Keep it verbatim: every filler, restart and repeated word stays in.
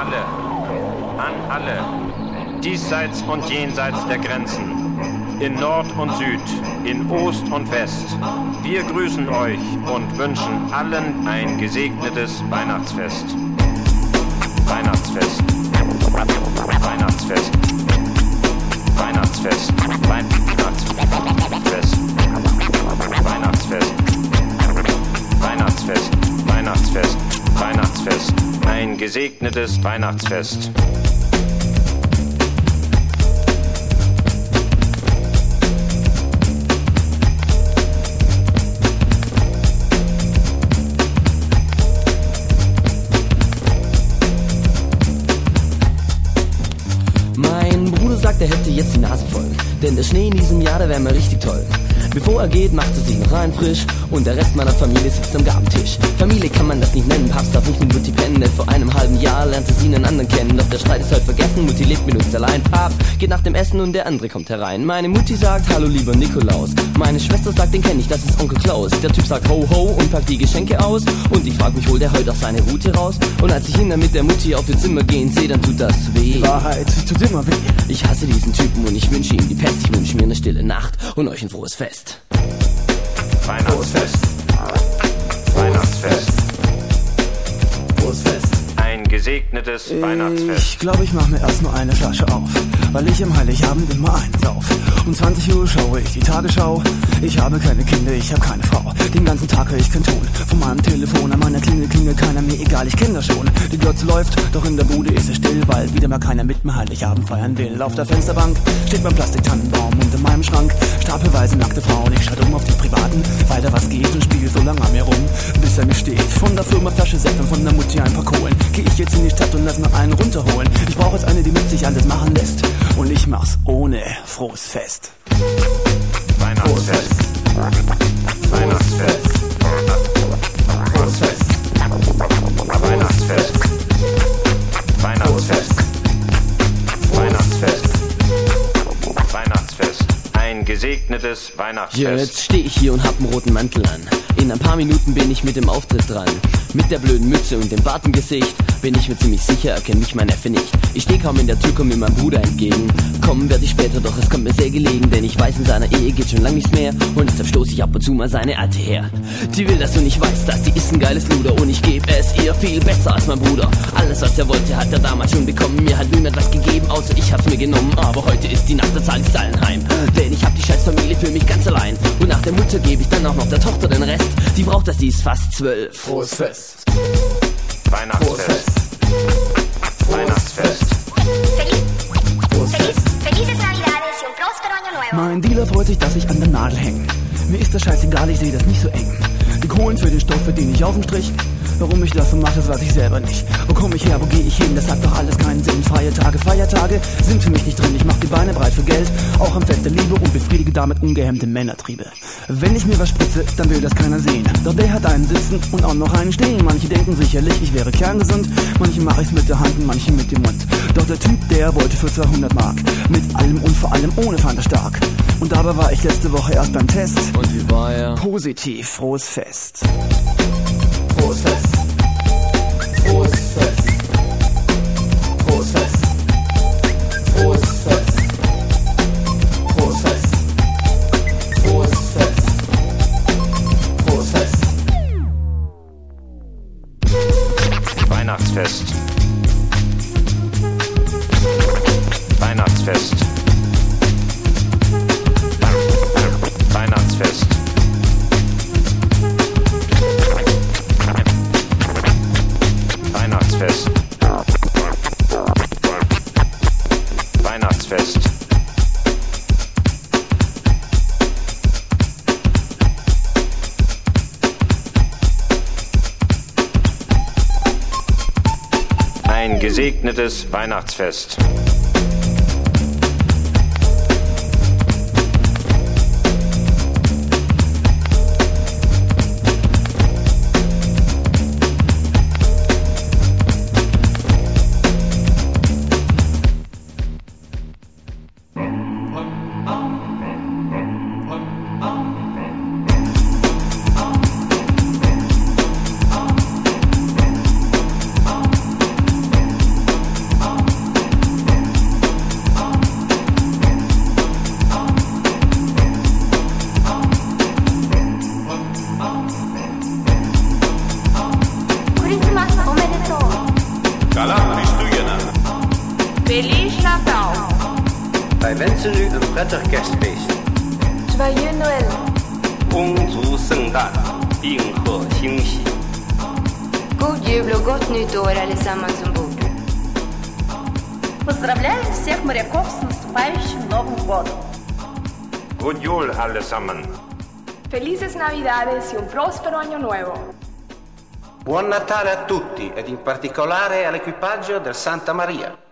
alle, an alle, diesseits und jenseits der Grenzen, in Nord und Süd, in Ost und West. Wir grüßen euch und wünschen allen ein gesegnetes Weihnachtsfest. Weihnachtsfest. Weihnachtsfest. Weihnachtsfest. Weihnachtsfest. Weihnachtsfest. Weihnachtsfest. Weihnachtsfest. Weihnachtsfest. Ein gesegnetes Weihnachtsfest. Er hätte jetzt die Nase voll, denn der Schnee in diesem Jahr, der wäre mal richtig toll. Bevor er geht, macht er sich noch rein frisch und der Rest meiner Familie sitzt am Gabentisch. Familie kann man das nicht nennen, Papst darf nicht mit Mutti pennen, denn vor einem halben Jahr lernte sie einen anderen kennen. Doch der Streit ist heute vergessen, Mutti lebt mit uns allein. Papst geht nach dem Essen und der andere kommt herein. Meine Mutti sagt, hallo lieber Nikolaus. Meine Schwester sagt, den kenn ich, das ist Onkel Klaus. Der Typ sagt ho ho und packt die Geschenke aus. Und ich frag mich, holt er heute auch seine Route raus? Und als ich hinter mit der Mutti auf ihr Zimmer gehen sehe, dann tut das weh. Die Wahrheit tut immer weh. Ich hasse diesen Typen und ich wünsche ihm die Pest. Ich wünsche mir eine stille Nacht und euch ein frohes Fest. Weihnachtsfest. Weihnachtsfest. Frohes Fest. Ein gesegnetes Weihnachtsfest. Ich glaube, ich mache mir erst nur eine Flasche auf, weil ich am Heiligabend immer einsauf. Um zwanzig Uhr schaue ich die Tagesschau. Ich habe keine Kinder, ich habe keine Frau. Den ganzen Tag höre ich kein Ton. Von meinem Telefon an meiner Klingel klingelt keiner, mir egal, ich kenne das schon. Die Glotze läuft, doch in der Bude ist es still, weil wieder mal keiner mit mir Heiligabend feiern will. Auf der Fensterbank steht mein Plastiktannenbaum und in meinem Schrank stapelweise nackte Frauen. Ich schaue um auf die Privaten, weil da was geht und spiele so lange an mir rum, bis er mir steht. Von der Firma Flasche Sekt und von der Mutti ein paar Kohlen. Geh ich jetzt in die Stadt und lass mir einen runterholen. Ich brauche jetzt eine, die mit sich alles machen lässt. Und ich mach's ohne frohes Fest. Weihnachtsfest. Weihnachtsfest. Frohes Fest. Weihnachtsfest. Weihnachtsfest. Weihnachtsfest. Weihnachtsfest. Ein gesegnetes Weihnachtsfest. Ja, jetzt stehe ich hier und hab einen roten Mantel an. In ein paar Minuten bin ich mit dem Auftritt dran. Mit der blöden Mütze und dem Bart im Gesicht bin ich mir ziemlich sicher, erkennt mich mein Neffe nicht. Ich steh kaum in der Tür, komm mir mein Bruder entgegen. Kommen werde ich später, doch es kommt mir sehr gelegen, denn ich weiß, in seiner Ehe geht schon lang nichts mehr. Und deshalb stoß ich ab und zu mal seine Alte her. Die will, dass du nicht weißt, dass die ist ein geiles Luder. Und ich geb es ihr viel besser als mein Bruder. Alles, was er wollte, hat er damals schon bekommen. Mir hat niemand was gegeben, außer ich hab's mir genommen. Aber heute ist die Nacht, da zahl ich's allen heim. Denn ich hab die scheiß Familie für mich ganz allein. Und nach der Mutter gebe ich dann auch noch der Tochter den Rest. Die braucht das, die ist fast zwölf. Frohes Fest. Weihnachtsfest. Weihnachtsfest. Felices Navidades y un próspero año nuevo. Mein Dealer freut sich, dass ich an der Nadel hänge. Mir ist das scheißegal, ich sehe das nicht so eng. Die Kohlen für den Stoff verdiene ich auf dem Strich. Warum ich das so mache, das weiß ich selber nicht. Wo komme ich her, wo gehe ich hin, das hat doch alles keinen Sinn. Feiertage, Feiertage sind für mich nicht drin. Ich mach die Beine breit für Geld, auch am Fest der Liebe und befriedige damit ungehemmte Männertriebe. Wenn ich mir was spritze, dann will das keiner sehen. Doch der hat einen sitzen und auch noch einen stehen. Manche denken sicherlich, ich wäre kerngesund. Manche mache ich's mit der Hand und manche mit dem Mund. Doch der Typ, der wollte für zweihundert Mark. Mit allem und vor allem ohne Fanta stark. Und dabei war ich letzte Woche erst beim Test. Und wie war er? Positiv, frohes Fest. Frohes Fest. Frohes Fest. Frohes Fest. Frohes Fest. Frohes Fest. Frohes Fest. Frohes Fest. Weihnachtsfest. Weihnachtsfest. Weihnachtsfest. Weihnachtsfest. Weihnachtsfest. Ein gesegnetes Weihnachtsfest. Wij wensen u een prettig kerstfeest. Joyeux Noël. 恭祝圣诞，病贺星喜。 God jul och gott nytt år allesammans ombord. Поздравляю всех моряков с наступающим Новым годом. God jul allesammen. Felices Navidades y un prospero año nuevo. Buon Natale a tutti ed in particolare all'equipaggio del Santa Maria.